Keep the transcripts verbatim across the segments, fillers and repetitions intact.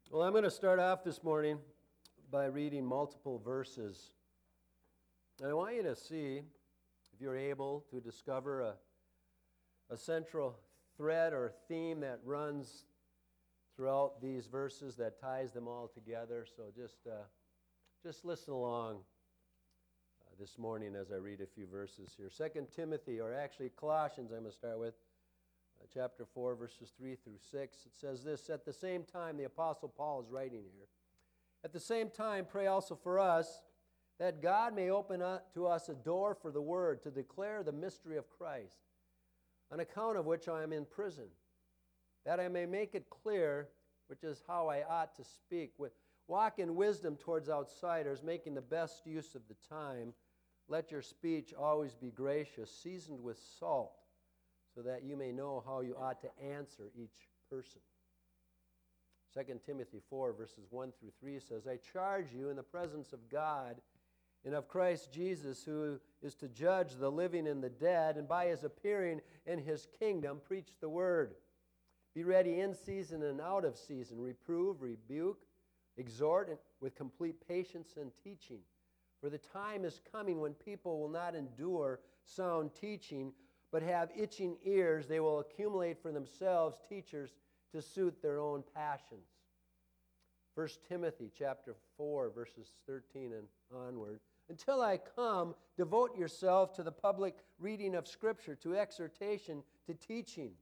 Well, I'm going to start off this morning by reading multiple verses. And I want you to see, if you're able, to discover a, a central thread or theme that runs throughout these verses that ties them all together. So just, uh, just listen along uh, this morning as I read a few verses here. Second Timothy, or actually Colossians, I'm going to start with. Uh, chapter four, verses three through six. It says this, "At the same time," the Apostle Paul is writing here, "at the same time pray also for us, that God may open up to us a door for the word, to declare the mystery of Christ, on account of which I am in prison, that I may make it clear, which is how I ought to speak, with walk in wisdom towards outsiders, making the best use of the time. Let your speech always be gracious, seasoned with salt, so that you may know how you ought to answer each person." Second Timothy four, verses one through three says, "I charge you in the presence of God and of Christ Jesus, who is to judge the living and the dead, and by his appearing in his kingdom, preach the word. Be ready in season and out of season. Reprove, rebuke, exhort with complete patience and teaching. For the time is coming when people will not endure sound teaching, but have itching ears. They will accumulate for themselves teachers to suit their own passions." First Timothy chapter four, verses thirteen and onward. "Until I come, devote yourself to the public reading of Scripture, to exhortation, to teaching."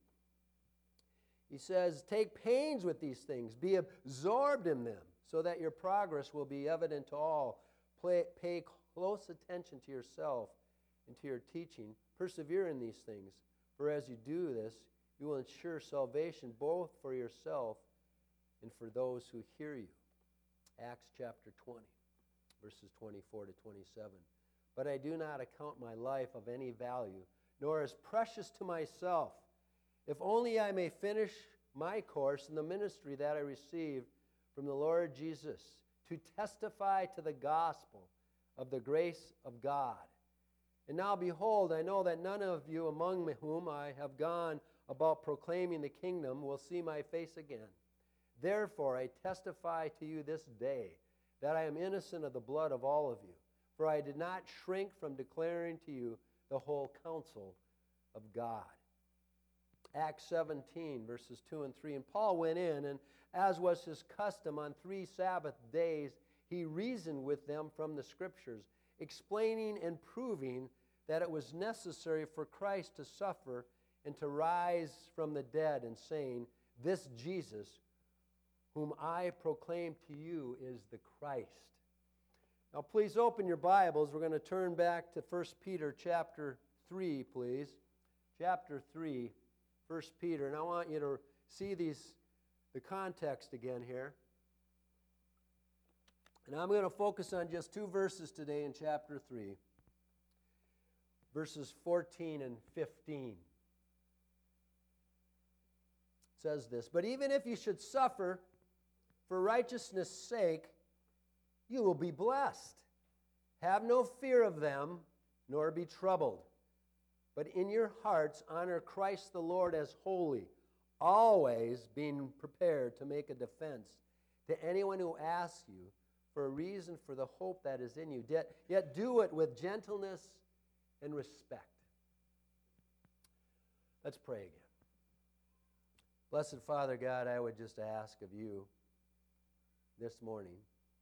He says, "Take pains with these things. Be absorbed in them, so that your progress will be evident to all. Play, pay close attention to yourself and to your teaching. Persevere in these things, for as you do this, you will ensure salvation both for yourself and for those who hear you." Acts chapter twenty, verses twenty-four to twenty-seven. "But I do not account my life of any value, nor as precious to myself, if only I may finish my course in the ministry that I received from the Lord Jesus, to testify to the gospel of the grace of God. And now, behold, I know that none of you among whom I have gone about proclaiming the kingdom will see my face again. Therefore, I testify to you this day that I am innocent of the blood of all of you. For I did not shrink from declaring to you the whole counsel of God." Acts seventeen, verses two and three. "And Paul went in, and as was his custom on three Sabbath days, he reasoned with them from the Scriptures, explaining and proving that it was necessary for Christ to suffer and to rise from the dead, and saying, 'This Jesus, whom I proclaim to you, is the Christ.'" Now please open your Bibles. We're going to turn back to First Peter chapter three, please. Chapter three, First Peter. And I want you to see these the context again here. And I'm going to focus on just two verses today in chapter three. Verses fourteen and fifteen. It says this, "But even if you should suffer for righteousness' sake, you will be blessed. Have no fear of them, nor be troubled. But in your hearts honor Christ the Lord as holy, always being prepared to make a defense to anyone who asks you for a reason for the hope that is in you. Yet, yet do it with gentleness and respect." Let's pray again. Blessed Father God, I would just ask of you this morning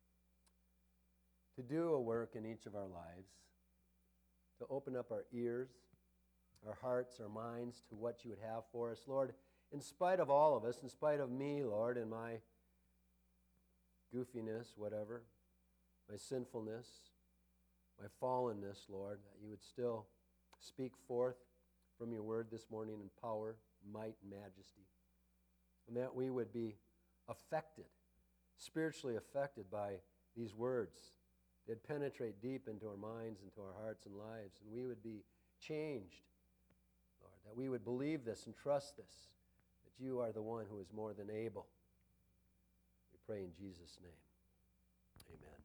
to do a work in each of our lives, to open up our ears, our hearts, our minds to what you would have for us. Lord, in spite of all of us, in spite of me, Lord, and my goofiness, whatever, my sinfulness, my fallenness, Lord, that you would still speak forth from your word this morning in power, might, and majesty. And that we would be affected, spiritually affected by these words. They'd penetrate deep into our minds, into our hearts and lives, and we would be changed, Lord, that we would believe this and trust this, that you are the one who is more than able. We pray in Jesus' name. Amen.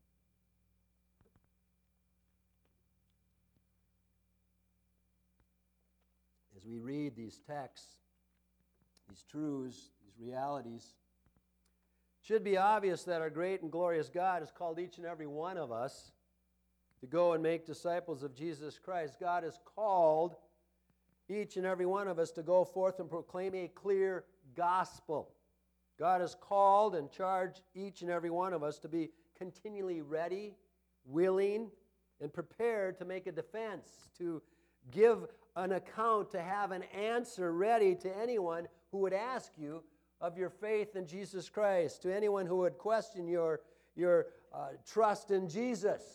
As we read these texts, these truths, these realities, should be obvious that our great and glorious God has called each and every one of us to go and make disciples of Jesus Christ. God has called each and every one of us to go forth and proclaim a clear gospel. God has called and charged each and every one of us to be continually ready, willing, and prepared to make a defense, to give an account, to have an answer ready to anyone who would ask you of your faith in Jesus Christ, to anyone who would question your, your uh, trust in Jesus.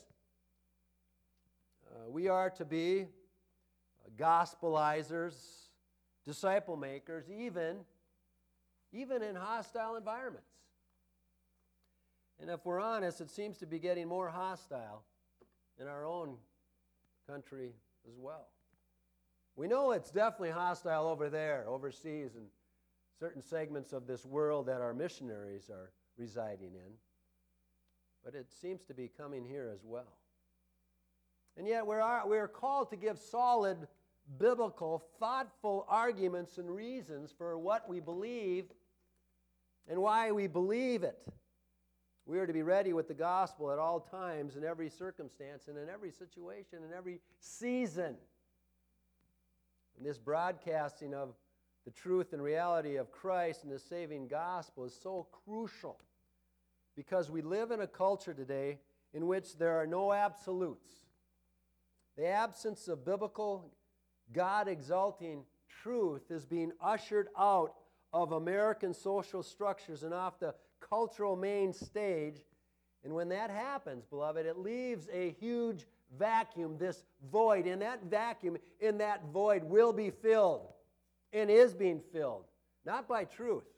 Uh, we are to be gospelizers, disciple makers, even, even in hostile environments. And if we're honest, it seems to be getting more hostile in our own country as well. We know it's definitely hostile over there, overseas, in certain segments of this world that our missionaries are residing in. But it seems to be coming here as well. And yet we are, we are called to give solid, biblical, thoughtful arguments and reasons for what we believe and why we believe it. We are to be ready with the gospel at all times, in every circumstance, and in every situation, in every season. And this broadcasting of the truth and reality of Christ and the saving gospel is so crucial, because we live in a culture today in which there are no absolutes. The absence of biblical, God-exalting truth is being ushered out of American social structures and off the cultural main stage. And when that happens, beloved, it leaves a huge vacuum, this void. And that vacuum, in that void, will be filled and is being filled, not by truth,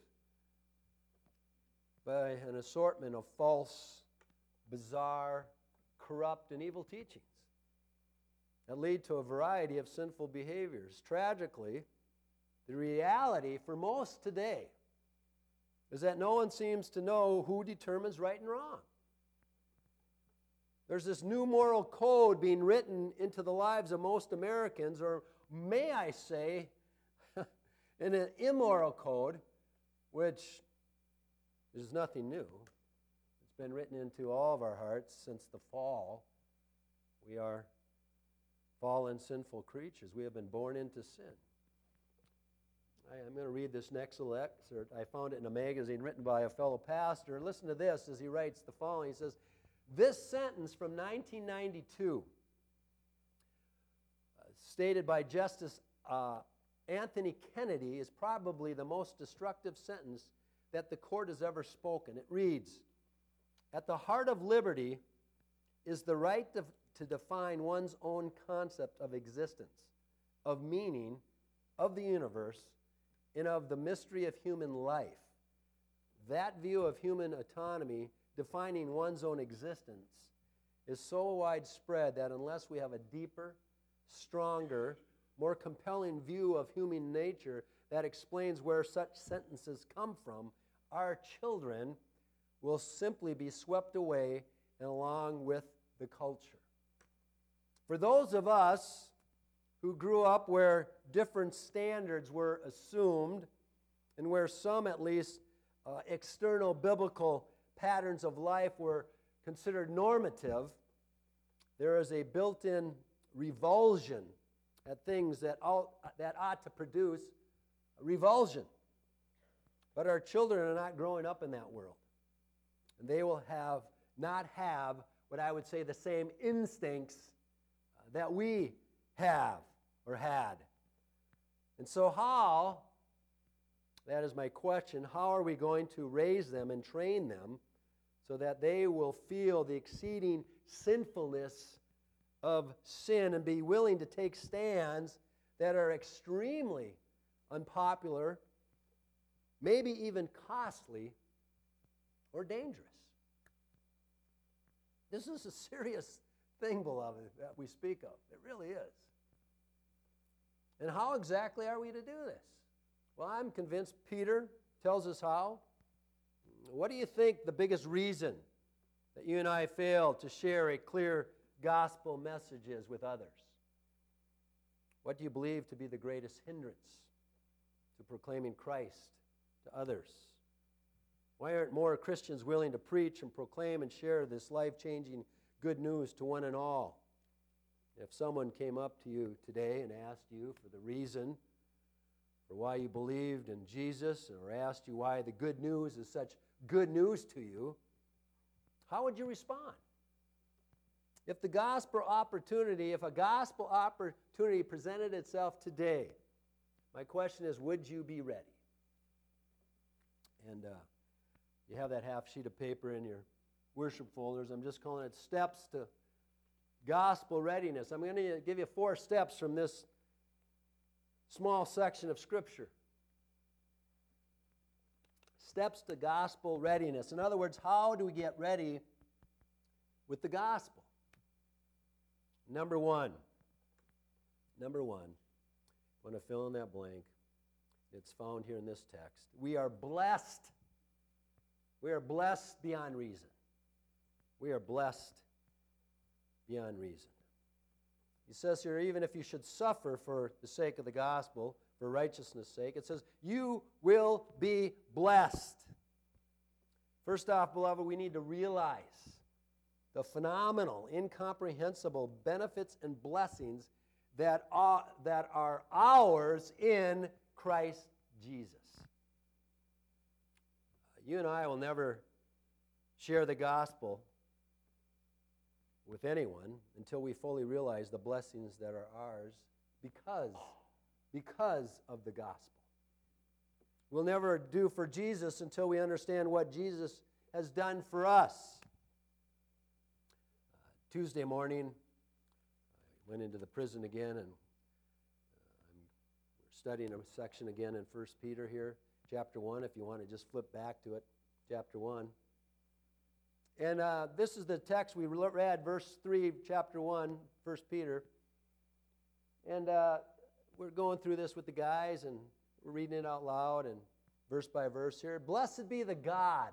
by an assortment of false, bizarre, corrupt, and evil teachings that lead to a variety of sinful behaviors. Tragically, the reality for most today is that no one seems to know who determines right and wrong. There's this new moral code being written into the lives of most Americans, or may I say, in an immoral code, which is nothing new. It's been written into all of our hearts since the fall. We are fallen, sinful creatures. We have been born into sin. I, I'm going to read this next little excerpt. I found it in a magazine written by a fellow pastor. And listen to this as he writes the following. He says, this sentence from nineteen ninety-two, uh, stated by Justice uh, Anthony Kennedy, is probably the most destructive sentence that the court has ever spoken. It reads, at the heart of liberty is the right to, to define one's own concept of existence, of meaning, of the universe, and of the mystery of human life. That view of human autonomy, defining one's own existence, is so widespread that unless we have a deeper, stronger, more compelling view of human nature that explains where such sentences come from, our children will simply be swept away and along with the culture. For those of us who grew up where different standards were assumed, and where some, at least, uh, external biblical patterns of life were considered normative, there is a built-in revulsion at things that ought, that ought to produce revulsion. But our children are not growing up in that world. And they will have not have what I would say the same instincts uh, that we have or had. And so how, that is my question, how are we going to raise them and train them so that they will feel the exceeding sinfulness of sin and be willing to take stands that are extremely unpopular, maybe even costly or dangerous? This is a serious thing, beloved, that we speak of. It really is. And how exactly are we to do this? Well, I'm convinced Peter tells us how. What do you think the biggest reason that you and I fail to share a clear gospel message is with others? What do you believe to be the greatest hindrance to proclaiming Christ to others? Why aren't more Christians willing to preach and proclaim and share this life-changing good news to one and all? If someone came up to you today and asked you for the reason for why you believed in Jesus, or asked you why the good news is such good news to you, how would you respond? If the gospel opportunity, if a gospel opportunity presented itself today, my question is, would you be ready? And uh, you have that half sheet of paper in your worship folders. I'm just calling it Steps to Gospel Readiness. I'm going to give you four steps from this small section of Scripture. Steps to gospel readiness. In other words, how do we get ready with the gospel? Number one. Number one. I want to fill in that blank. It's found here in this text. We are blessed. We are blessed beyond reason. We are blessed beyond reason. He says here, even if you should suffer for the sake of the gospel, for righteousness' sake, it says, you will be blessed. First off, beloved, we need to realize the phenomenal, incomprehensible benefits and blessings that are, that are ours in Christ Jesus. You and I will never share the gospel with anyone until we fully realize the blessings that are ours because, because of the gospel. We'll never do for Jesus until we understand what Jesus has done for us. Uh, Tuesday morning, I went into the prison again, and uh, we're studying a section again in First Peter here, chapter one, if you want to just flip back to it, chapter one. And uh, this is the text we read, verse three, chapter one, First Peter. And uh, we're going through this with the guys, and we're reading it out loud and verse by verse here. Blessed be the God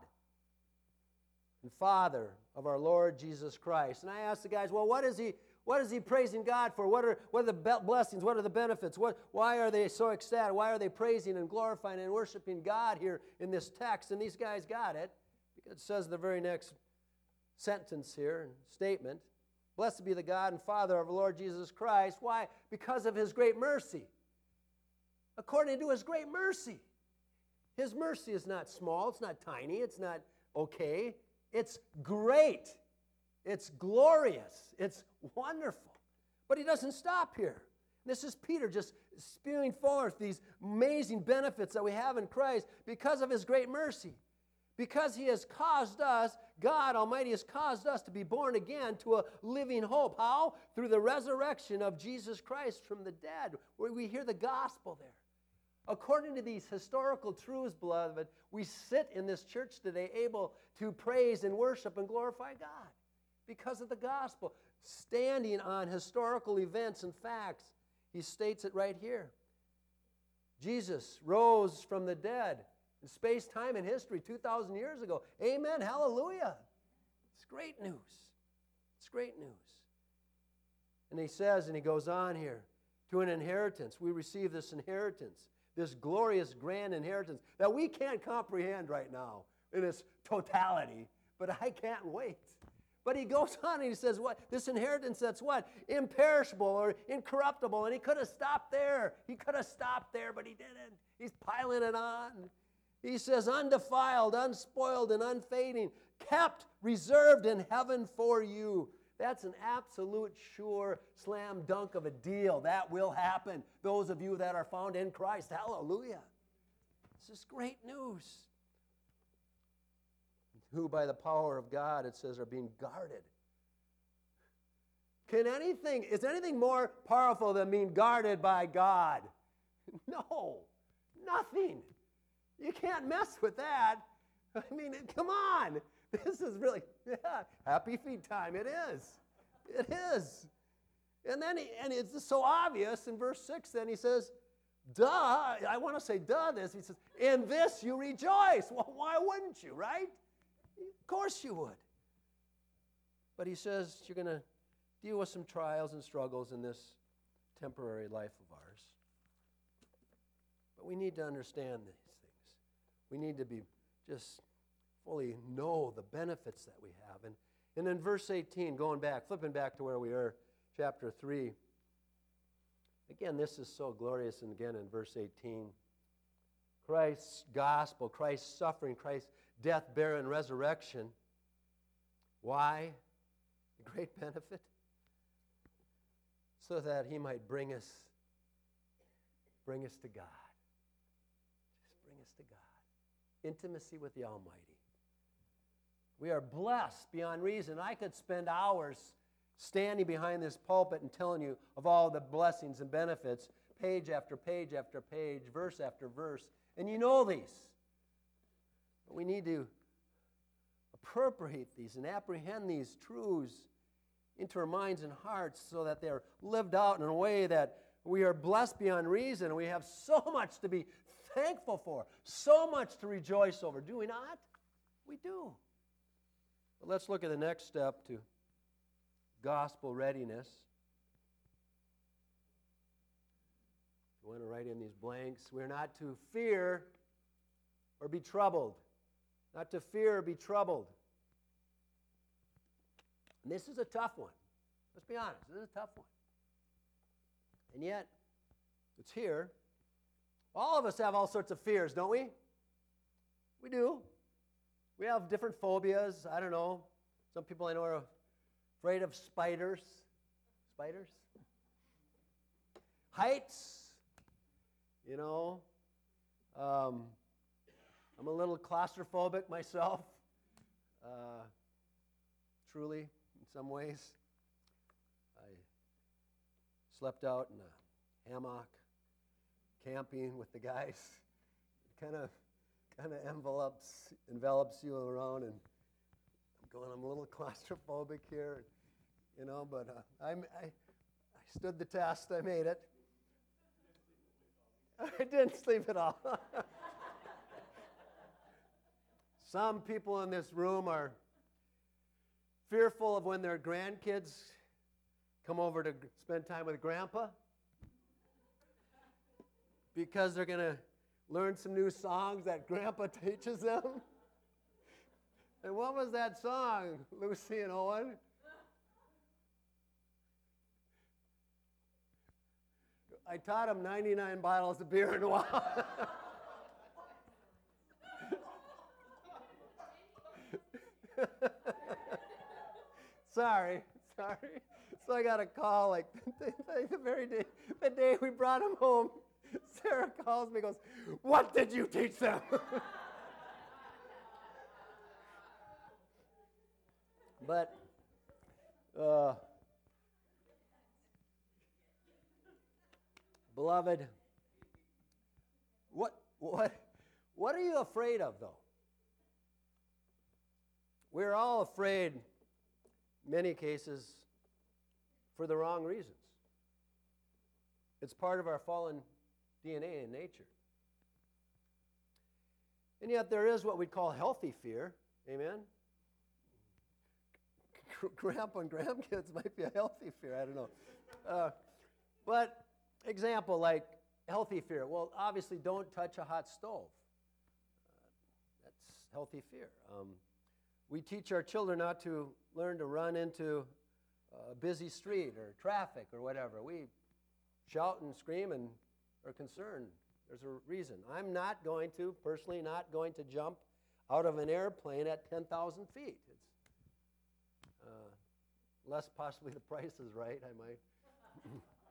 and Father of our Lord Jesus Christ. And I asked the guys, well, what is he, what is he praising God for? What are, what are the blessings? What are the benefits? What, why are they so ecstatic? Why are they praising and glorifying and worshiping God here in this text? And these guys got it. It says the very next sentence here and statement, blessed be the God and Father of our Lord Jesus Christ. Why? Because of his great mercy. According to his great mercy. His mercy is not small, it's not tiny, it's not okay. It's great. It's glorious. It's wonderful. But he doesn't stop here. This is Peter just spewing forth these amazing benefits that we have in Christ because of his great mercy. Because he has caused us, God Almighty has caused us to be born again to a living hope. How? Through the resurrection of Jesus Christ from the dead, where we hear the gospel there. According to these historical truths, beloved, we sit in this church today able to praise and worship and glorify God because of the gospel. Standing on historical events and facts, he states it right here. Jesus rose from the dead. In space, time, and history two thousand years ago. Amen. Hallelujah. It's great news. It's great news. And he says, and he goes on here, to an inheritance. We receive this inheritance, this glorious, grand inheritance that we can't comprehend right now in its totality, but I can't wait. But he goes on and he says, what? This inheritance that's what? Imperishable or incorruptible. And he could have stopped there. He could have stopped there, but he didn't. He's piling it on. He says, undefiled, unspoiled, and unfading, kept, reserved in heaven for you. That's an absolute sure slam dunk of a deal. That will happen. Those of you that are found in Christ, hallelujah. This is great news. Who by the power of God, it says, are being guarded. Can anything, is anything more powerful than being guarded by God? No, nothing. You can't mess with that. I mean, come on. This is really, yeah, happy feet time. It is. It is. And then, he, and it's just so obvious in verse six, then he says, duh, I want to say duh this. He says, in this you rejoice. Well, why wouldn't you, right? Of course you would. But he says you're going to deal with some trials and struggles in this temporary life of ours. But we need to understand these things. We need to be just fully know the benefits that we have. And, and in verse eighteen, going back, flipping back to where we are, chapter three, again, this is so glorious. And again, in verse eighteen, Christ's gospel, Christ's suffering, Christ's death, burial, and resurrection. Why? The great benefit? So that he might bring us, bring us to God. Just bring us to God. Intimacy with the Almighty. We are blessed beyond reason. I could spend hours standing behind this pulpit and telling you of all the blessings and benefits, page after page after page, verse after verse. And you know these. But we need to appropriate these and apprehend these truths into our minds and hearts so that they're lived out in a way that we are blessed beyond reason. We have so much to be thankful for, so much to rejoice over. Do we not? We do. But let's look at the next step to gospel readiness. You want to write in these blanks. We're not to fear or be troubled. Not to fear or be troubled. And this is a tough one. Let's be honest. This is a tough one. And yet, it's here. All of us have all sorts of fears, don't we? We do. We have different phobias. I don't know. Some people I know are afraid of spiders. Spiders? Heights. You know. Um, I'm a little claustrophobic myself. Uh, truly, in some ways. I slept out in a hammock, camping with the guys. It kind of kind of envelops envelops you around, and I'm going, I'm a little claustrophobic here, you know, but uh, I'm, I, I stood the test. I made it. I didn't sleep at all. Some people in this room are fearful of when their grandkids come over to spend time with Grandpa because they're going to learn some new songs that Grandpa teaches them. And what was that song, Lucy and Owen? I taught them ninety-nine bottles of beer in a while. Sorry, sorry. So I got a call like the, the very day, the day we brought him home. Sarah calls me and goes, "What did you teach them?" But, uh, beloved, what, what, what are you afraid of, though? We're all afraid, in many cases, for the wrong reasons. It's part of our fallen D N A and nature. And yet there is what we call healthy fear. Amen? Grandpa and grandkids might be a healthy fear. I don't know. Uh, but example like healthy fear. Well, obviously don't touch a hot stove. Uh, that's healthy fear. Um, we teach our children not to learn to run into a busy street or traffic or whatever. We shout and scream and are concerned. There's a reason. I'm not going to, personally, not going to jump out of an airplane at ten thousand feet. It's uh, unless possibly the price is right, I might.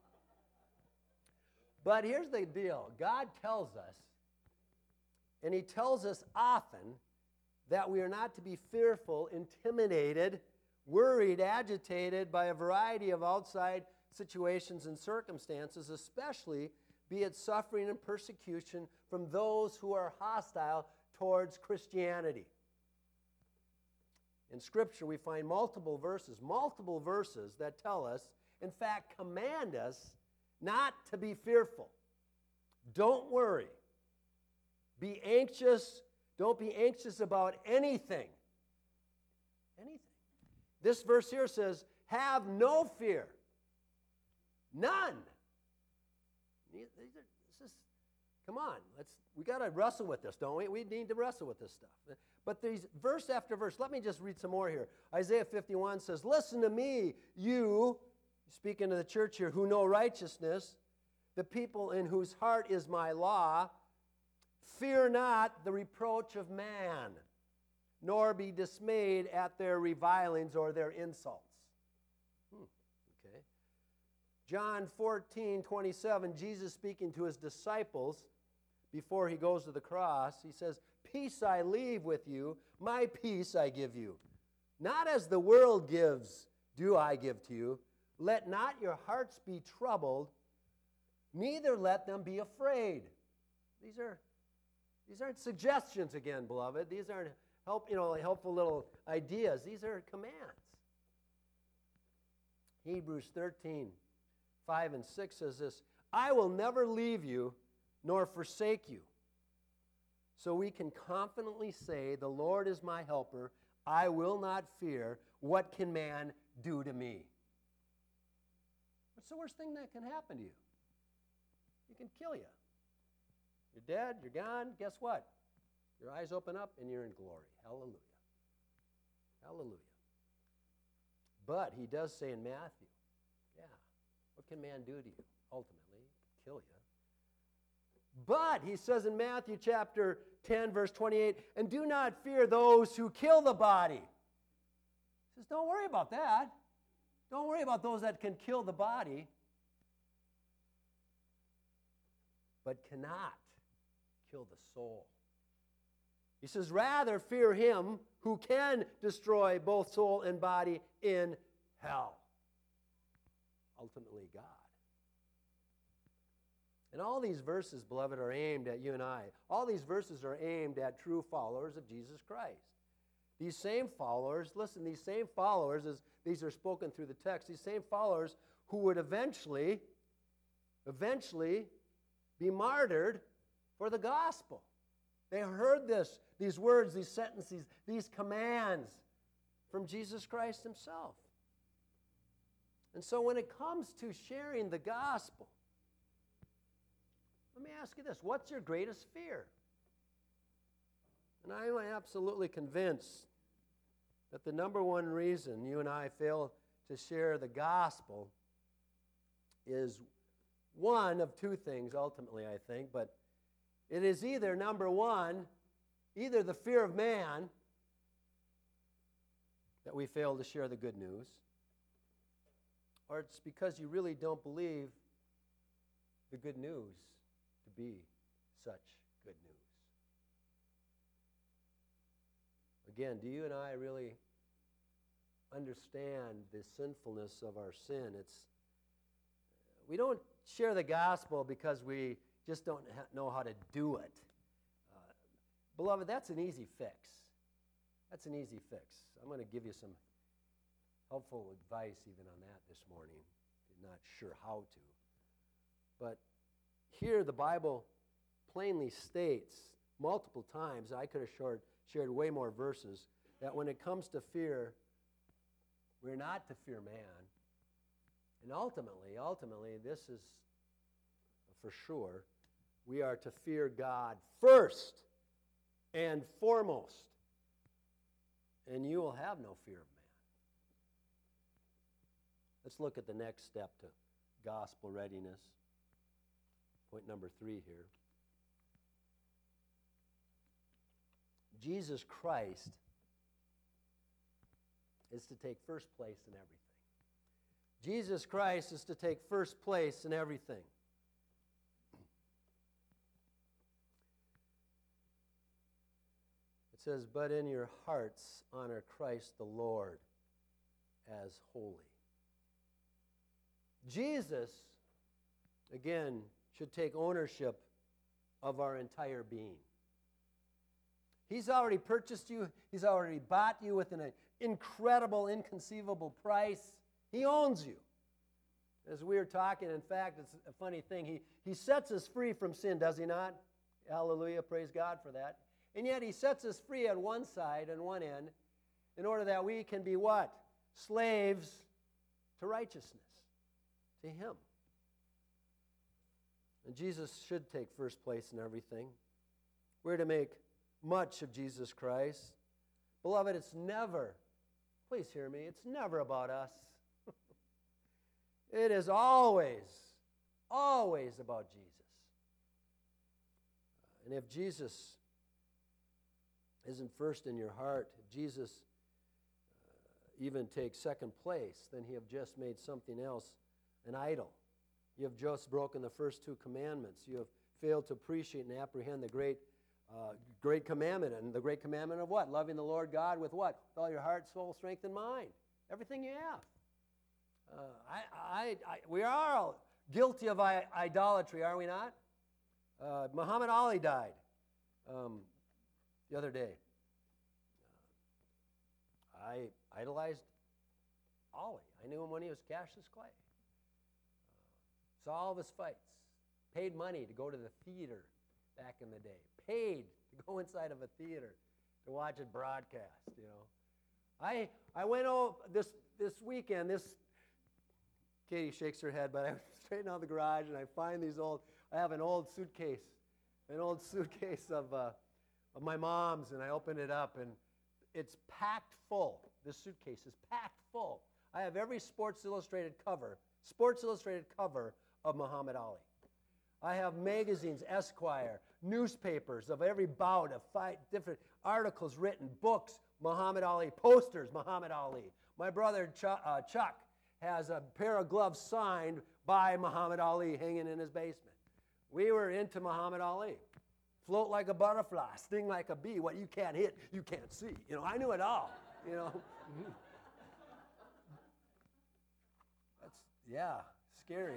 But here's the deal. God tells us, and he tells us often, that we are not to be fearful, intimidated, worried, agitated by a variety of outside situations and circumstances, especially be it suffering and persecution from those who are hostile towards Christianity. In Scripture, we find multiple verses, multiple verses that tell us, in fact, command us not to be fearful. Don't worry. Be anxious. Don't be anxious about anything. Anything. This verse here says, have no fear. None. This is Come on, let's, we got to wrestle with this, don't we? We need to wrestle with this stuff. But these verse after verse, let me just read some more here. Isaiah fifty-one says, listen to me, you, speaking to the church here, who know righteousness, the people in whose heart is my law. Fear not the reproach of man, nor be dismayed at their revilings or their insults. Hmm, okay. John fourteen twenty-seven, Jesus speaking to his disciples before he goes to the cross, he says, peace I leave with you, my peace I give you. Not as the world gives, do I give to you. Let not your hearts be troubled, neither let them be afraid. These are these aren't suggestions again, beloved. These aren't help, you know, helpful little ideas. These are commands. Hebrews thirteen, five and six says this, I will never leave you nor forsake you. So we can confidently say, the Lord is my helper. I will not fear. What can man do to me? What's the worst thing that can happen to you? It can kill you. You're dead, you're gone. Guess what? Your eyes open up and you're in glory. Hallelujah. Hallelujah. But he does say in Matthew, yeah, what can man do to you? Ultimately, kill you. But he says in Matthew chapter ten, verse twenty-eight, and do not fear those who kill the body. He says, don't worry about that. Don't worry about those that can kill the body, but cannot kill the soul. He says, rather fear him who can destroy both soul and body in hell. Ultimately, God. And all these verses, beloved, are aimed at you and I. All these verses are aimed at true followers of Jesus Christ. These same followers, listen, these same followers, as these are spoken through the text, these same followers who would eventually, eventually be martyred for the gospel. They heard this, these words, these sentences, these commands from Jesus Christ himself. And so when it comes to sharing the gospel, let me ask you this, what's your greatest fear? And I am absolutely convinced that the number one reason you and I fail to share the gospel is one of two things, ultimately, I think, but it is either, number one, either the fear of man that we fail to share the good news, or it's because you really don't believe the good news to be such good news. Again, do you and I really understand the sinfulness of our sin? It's we don't share the gospel because we just don't ha- know how to do it. Uh, beloved, that's an easy fix. That's an easy fix. I'm going to give you some helpful advice even on that this morning, if you're not sure how to. But here the Bible plainly states multiple times, I could have shared, shared way more verses, that when it comes to fear, we're not to fear man. And ultimately, ultimately, this is for sure, we are to fear God first and foremost. And you will have no fear of man. Let's look at the next step to gospel readiness. Point number three here. Jesus Christ is to take first place in everything. Jesus Christ is to take first place in everything. It says, but in your hearts honor Christ the Lord as holy. Jesus, again, should take ownership of our entire being. He's already purchased you. He's already bought you with an incredible, inconceivable price. He owns you. As we were talking, in fact, it's a funny thing. He, he sets us free from sin, does he not? Hallelujah, praise God for that. And yet he sets us free on one side, on one end, in order that we can be what? Slaves to righteousness, to him. And Jesus should take first place in everything. We're to make much of Jesus Christ. Beloved, it's never, please hear me, it's never about us. It is always, always about Jesus. And if Jesus isn't first in your heart, if Jesus uh, even takes second place, then you have just made something else an idol. You have just broken the first two commandments. You have failed to appreciate and apprehend the great, uh, great commandment. And the great commandment of what? Loving the Lord God with what? With all your heart, soul, strength, and mind. Everything you have. Uh, I, I, I, we are all guilty of I- idolatry, are we not? Uh, Muhammad Ali died um, the other day. Uh, I idolized Ali. I knew him when he was Cassius Clay. Uh, saw all of his fights. Paid money to go to the theater back in the day. Paid to go inside of a theater to watch it broadcast, you know. I I went over this, this weekend, this, Katie shakes her head, but I straighten out the garage and I find these old, I have an old suitcase, an old suitcase of, uh, of my mom's, and I open it up and it's packed full. This suitcase is packed full. I have every Sports Illustrated cover, Sports Illustrated cover of Muhammad Ali. I have magazines, Esquire, newspapers of every bout of fight, different articles written, books, Muhammad Ali, posters, Muhammad Ali. My brother Chuck, uh, Chuck has a pair of gloves signed by Muhammad Ali hanging in his basement. We were into Muhammad Ali. Float like a butterfly, sting like a bee. What you can't hit, you can't see. You know, I knew it all. You know. That's, yeah, scary.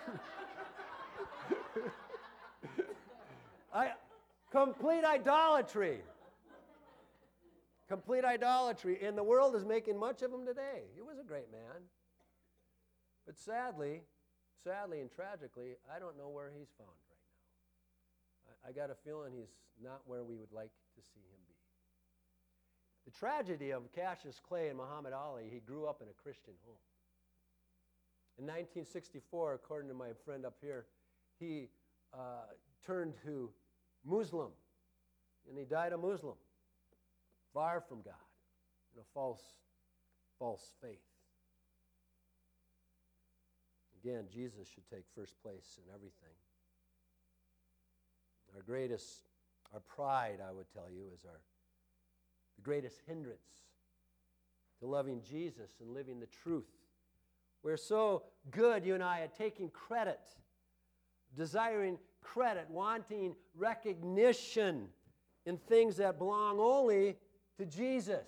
I, complete idolatry. Complete idolatry. And the world is making much of him today. He was a great man. But sadly, sadly and tragically, I don't know where he's found right now. I, I got a feeling he's not where we would like to see him be. The tragedy of Cassius Clay and Muhammad Ali, he grew up in a Christian home. In nineteen sixty-four, according to my friend up here, he uh, turned to Muslim, and he died a Muslim, far from God, in a false, false faith. Again, Jesus should take first place in everything. Our greatest, our pride, I would tell you, is our the greatest hindrance to loving Jesus and living the truth. We're so good, you and I, at taking credit, desiring credit, wanting recognition in things that belong only to Jesus.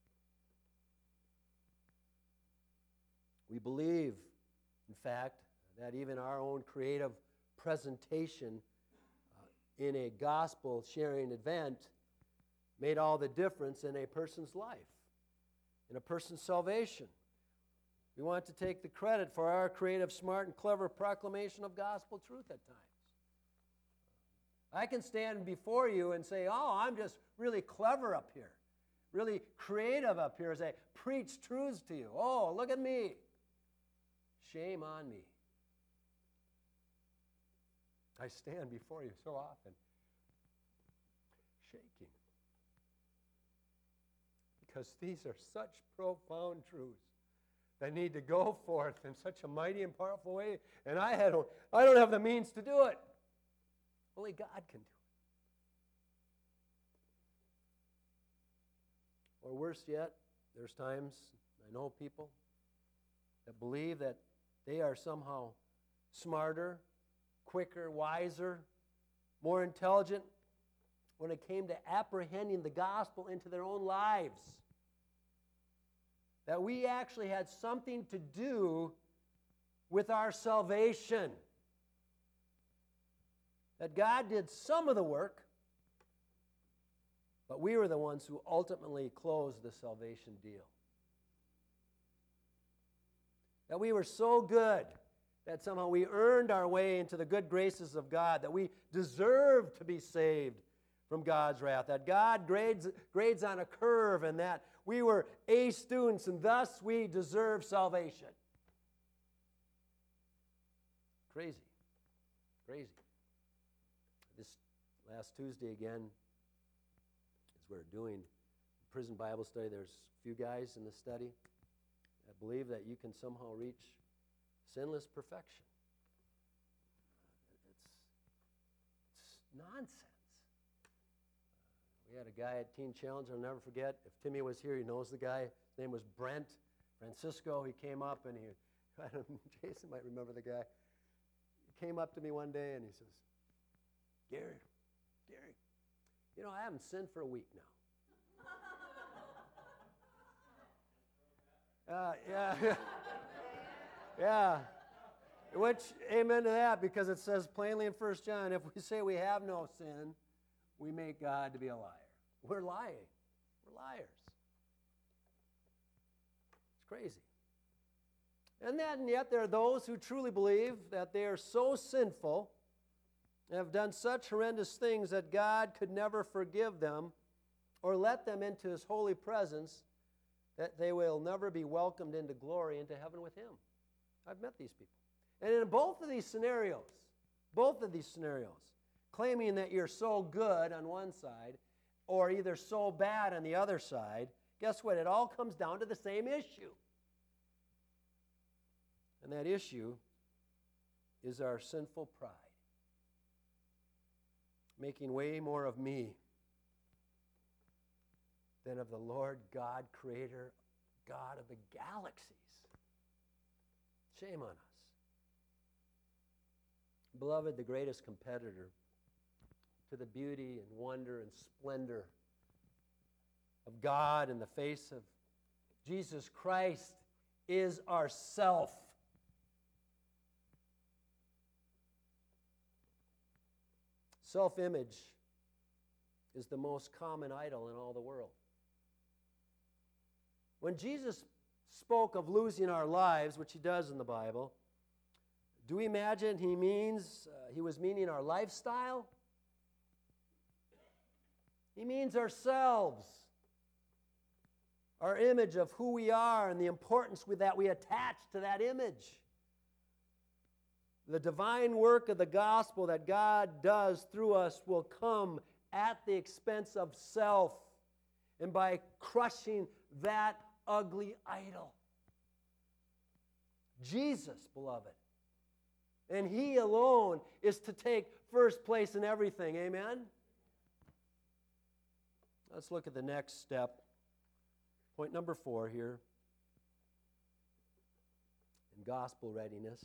We believe, in fact, that even our own creative presentation uh, in a gospel-sharing event made all the difference in a person's life, in a person's salvation. We want to take the credit for our creative, smart, and clever proclamation of gospel truth at times. I can stand before you and say, oh, I'm just really clever up here, really creative up here as I preach truths to you. Oh, look at me. Shame on me. I stand before you so often, shaking. Because these are such profound truths that need to go forth in such a mighty and powerful way, and I, had, I don't have the means to do it. Only God can do it. Or worse yet, there's times, I know people that believe that they are somehow smarter, quicker, wiser, more intelligent when it came to apprehending the gospel into their own lives. That we actually had something to do with our salvation. That God did some of the work, but we were the ones who ultimately closed the salvation deal. That we were so good that somehow we earned our way into the good graces of God, that we deserved to be saved from God's wrath, that God grades, grades on a curve, and that we were A students, and thus we deserve salvation. Crazy. Crazy. This last Tuesday again, as we're doing prison Bible study, there's a few guys in the study that believe that you can somehow reach sinless perfection. It's, it's nonsense. We had a guy at Teen Challenge, I'll never forget. If Timmy was here, he knows the guy. His name was Brent Francisco. He came up and he, I don't know, Jason might remember the guy. He came up to me one day and he says, Gary, Gary, you know, I haven't sinned for a week now. Uh, yeah, yeah. Which, amen to that, because it says plainly in First John, if we say we have no sin, we make God to be a liar. We're lying. We're liars. It's crazy. And then, yet there are those who truly believe that they are so sinful and have done such horrendous things that God could never forgive them or let them into His holy presence, that they will never be welcomed into glory, into heaven with Him. I've met these people. And in both of these scenarios, both of these scenarios, claiming that you're so good on one side or either so bad on the other side, guess what? It all comes down to the same issue. And that issue is our sinful pride, making way more of me than of the Lord God, Creator, God of the galaxies. Shame on us. Beloved, the greatest competitor to the beauty and wonder and splendor of God in the face of Jesus Christ is ourself. Self-image is the most common idol in all the world. When Jesus spoke of losing our lives, which He does in the Bible, do we imagine He means, uh, He was meaning our lifestyle? He means ourselves, our image of who we are and the importance with that we attach to that image. The divine work of the gospel that God does through us will come at the expense of self and by crushing that ugly idol. Jesus, beloved, and He alone is to take first place in everything. Amen? Let's look at the next step. Point number four here in gospel readiness.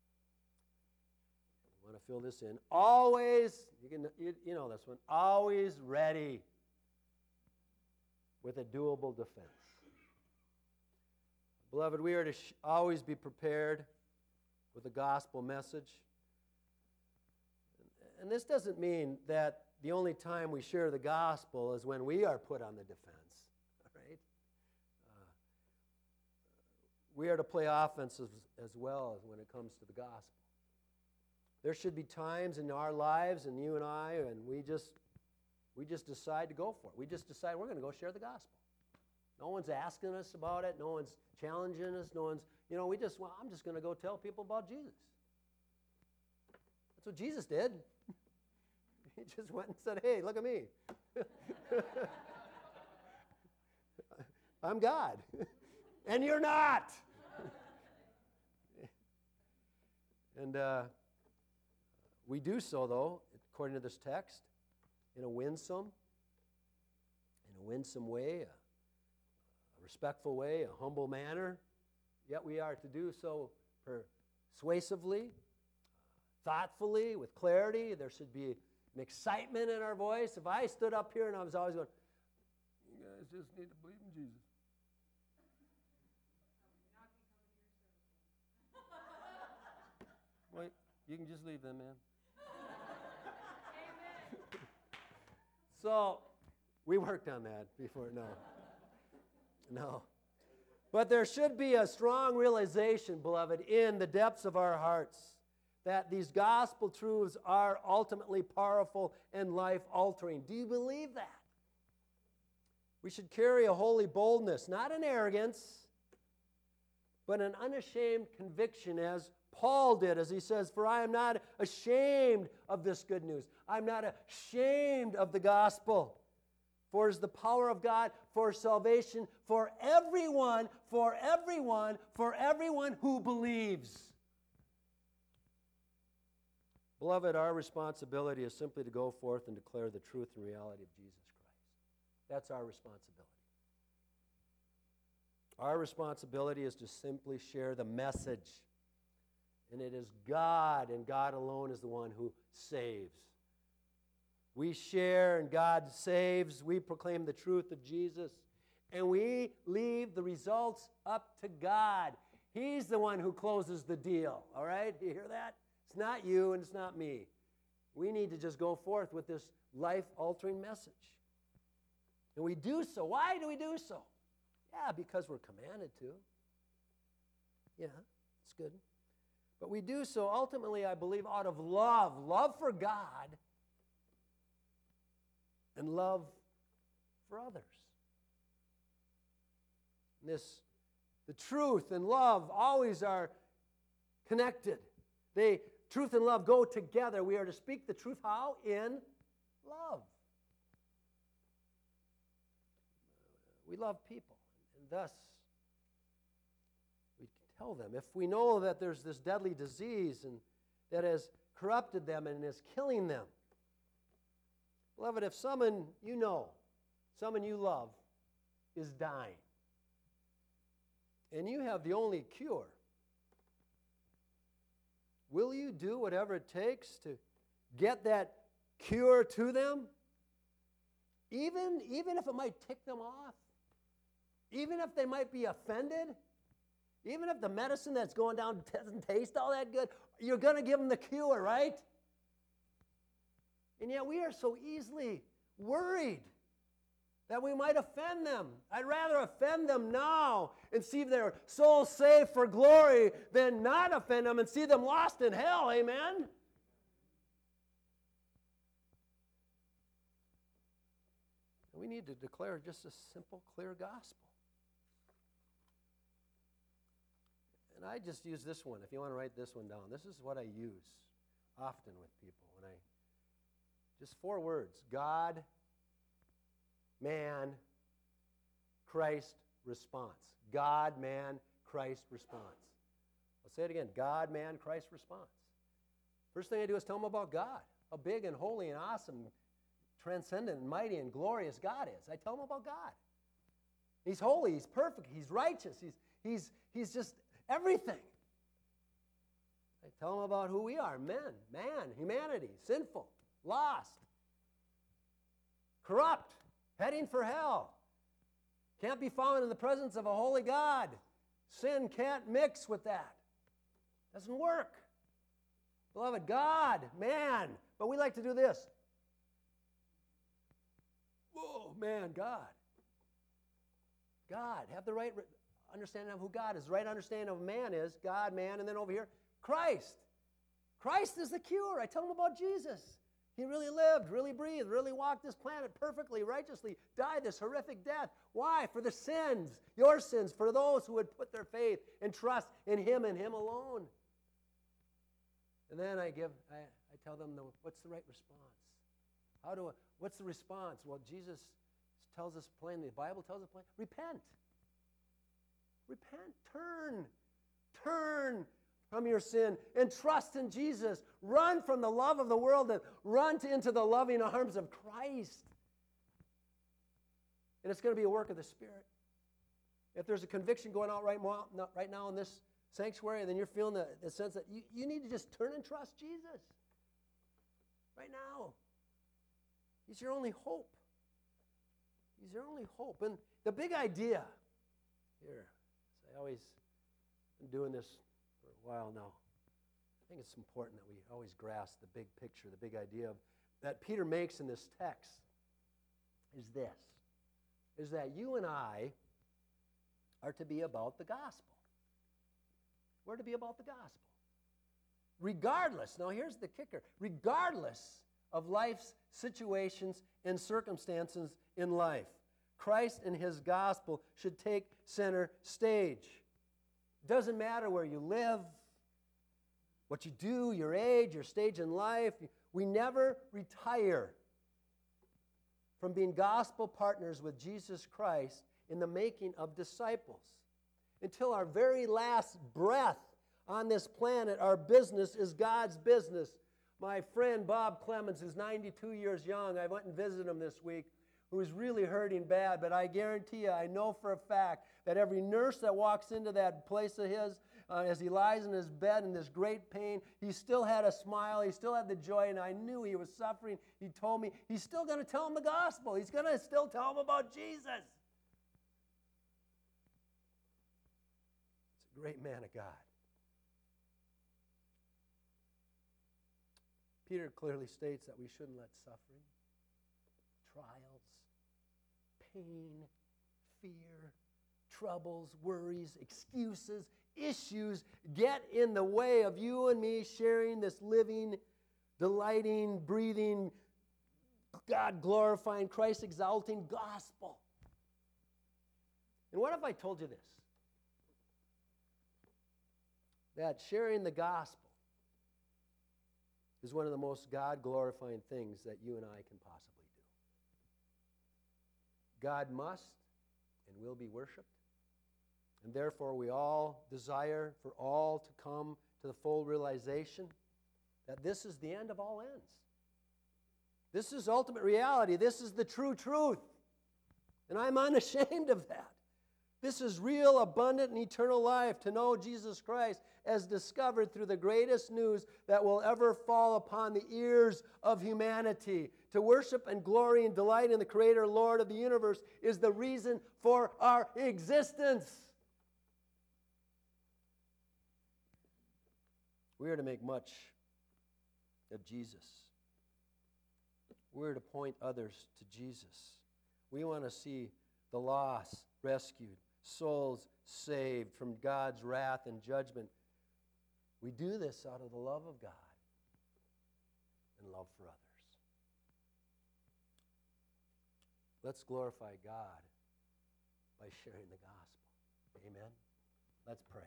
I want to fill this in. Always, you can you, you know this one, always ready with a doable defense. Beloved, we are to sh- always be prepared with the gospel message. And this doesn't mean that the only time we share the gospel is when we are put on the defense. All right? Uh, we are to play offense as, as well as when it comes to the gospel. There should be times in our lives, and you and I, and we just we just decide to go for it. We just decide we're going to go share the gospel. No one's asking us about it. No one's challenging us. No one's, you know, we just, well, I'm just going to go tell people about Jesus. That's what Jesus did. He just went and said, hey, look at me. I'm God. And you're not. And uh, we do so, though, according to this text, in a winsome, in a winsome way, a, a respectful way, a humble manner. Yet we are to do so persuasively, thoughtfully, with clarity. There should be an excitement in our voice. If I stood up here and I was always going, you guys just need to believe in Jesus. Wait, you can just leave them, man. So, we worked on that before. No. No. But there should be a strong realization, beloved, in the depths of our hearts that these gospel truths are ultimately powerful and life-altering. Do you believe that? We should carry a holy boldness, not an arrogance, but an unashamed conviction, as Paul did as he says, "For I am not ashamed of this good news. I'm not ashamed of the gospel. For it is the power of God for salvation for everyone, for everyone, for everyone who believes." Beloved, our responsibility is simply to go forth and declare the truth and reality of Jesus Christ. That's our responsibility. Our responsibility is to simply share the message. And it is God, and God alone is the one who saves. We share, and God saves. We proclaim the truth of Jesus. And we leave the results up to God. He's the one who closes the deal. All right? You hear that? It's not you, and it's not me. We need to just go forth with this life-altering message. And we do so. Why do we do so? Yeah, because we're commanded to. Yeah, it's good. But we do so ultimately, I believe, out of love. Love for God and love for others. And this, the truth and love always are connected. They, truth and love go together. We are to speak the truth how? In love. We love people, and thus we tell them. If we know that there's this deadly disease and that has corrupted them and is killing them, beloved, if someone you know, someone you love, is dying, and you have the only cure, will you do whatever it takes to get that cure to them? Even, even if it might tick them off? Even if they might be offended? Even if the medicine that's going down doesn't taste all that good? You're going to give them the cure, right? And yet we are so easily worried that we might offend them. I'd rather offend them now and see their soul saved for glory than not offend them and see them lost in hell. Amen? We need to declare just a simple, clear gospel. And I just use this one. If you want to write this one down, this is what I use often with people. When I just four words: God, man, Christ, response. God, man, Christ, response. I'll say it again. God, man, Christ, response. First thing I do is tell them about God, how big and holy and awesome, transcendent and mighty and glorious God is. I tell them about God. He's holy, he's perfect, he's righteous, he's, he's, he's just everything. I tell them about who we are: men, man, humanity, sinful, lost, corrupt, heading for hell. Can't be found in the presence of a holy God. Sin can't mix with that. Doesn't work. Beloved, God, man. But we like to do this. Whoa, man, God. God. Have the right understanding of who God is. The right understanding of man is God, man, and then over here, Christ. Christ is the cure. I tell them about Jesus. He really lived, really breathed, really walked this planet perfectly, righteously, died this horrific death. Why? For the sins, your sins, for those who would put their faith and trust in Him and Him alone. And then I give, I, I tell them, the, what's the right response? How do I, what's the response? Well, Jesus tells us plainly, the Bible tells us plainly, repent. Repent, turn, turn from your sin and trust in Jesus. Run from the love of the world and run to, into the loving arms of Christ. And it's going to be a work of the Spirit. If there's a conviction going out right, mo- right now in this sanctuary, then you're feeling the, the sense that you, you need to just turn and trust Jesus. Right now. He's your only hope. He's your only hope. And the big idea here, I always been doing this for a while now. I think it's important that we always grasp the big picture, the big idea of, that Peter makes in this text is this, is that you and I are to be about the gospel. We're to be about the gospel. Regardless, now here's the kicker, regardless of life's situations and circumstances in life, Christ and His gospel should take center stage. Doesn't matter where you live. what you do, your age, your stage in life. We never retire from being gospel partners with Jesus Christ in the making of disciples. Until our very last breath on this planet, our business is God's business. My friend Bob Clemens, who's ninety-two years young, I went and visited him this week, who is really hurting bad, but I guarantee you, I know for a fact that every nurse that walks into that place of his, uh, as he lies in his bed in this great pain, he still had a smile, he still had the joy, and I knew he was suffering. He told me he's still going to tell him the gospel. He's going to still tell him about Jesus. It's a great man of God. Peter clearly states that we shouldn't let suffering, trials, pain, fear, troubles, worries, excuses, issues get in the way of you and me sharing this living, delighting, breathing, God-glorifying, Christ-exalting gospel. And what if I told you this? That sharing the gospel is one of the most God-glorifying things that you and I can possibly do. God must and will be worshiped. And therefore, we all desire for all to come to the full realization that this is the end of all ends. This is ultimate reality. This is the true truth. And I'm unashamed of that. This is real, abundant, and eternal life, to know Jesus Christ as discovered through the greatest news that will ever fall upon the ears of humanity. To worship and glory and delight in the Creator, Lord of the universe, is the reason for our existence. We are to make much of Jesus. We're to point others to Jesus. We want to see the lost rescued, souls saved from God's wrath and judgment. We do this out of the love of God and love for others. Let's glorify God by sharing the gospel. Amen? Let's pray.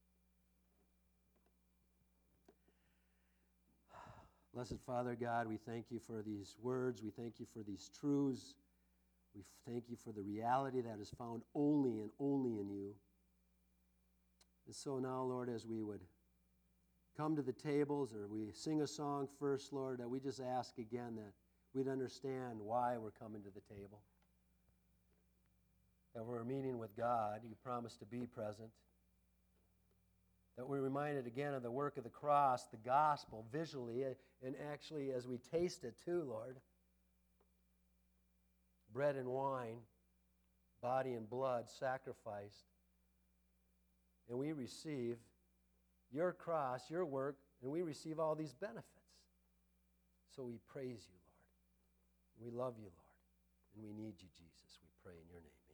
Blessed Father God, we thank you for these words. We thank you for these truths. We thank you for the reality that is found only and only in you. And so now, Lord, as we would come to the tables or we sing a song first, Lord, that we just ask again that we'd understand why we're coming to the table. That we're meeting with God. You promised to be present. That we're reminded again of the work of the cross, the gospel, visually, and actually as we taste it too, Lord. Bread and wine, body and blood sacrificed. And we receive your cross, your work, and we receive all these benefits. So we praise you, Lord. We love you, Lord. And we need you, Jesus. We pray in your name.